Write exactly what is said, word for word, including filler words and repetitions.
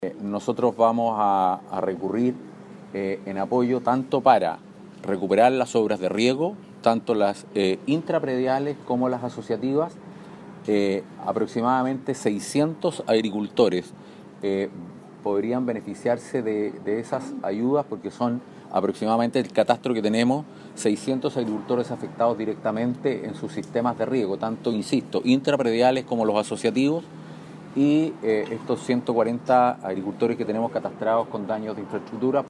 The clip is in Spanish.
Eh, nosotros vamos a, a recurrir eh, en apoyo tanto para recuperar las obras de riego, tanto las eh, intraprediales como las asociativas. Eh, aproximadamente seiscientos agricultores eh, podrían beneficiarse de, de esas ayudas, porque son aproximadamente el catastro que tenemos, seiscientos agricultores afectados directamente en sus sistemas de riego, tanto, insisto, intraprediales como los asociativos, y eh, estos ciento cuarenta agricultores que tenemos catastrados con daños de infraestructura.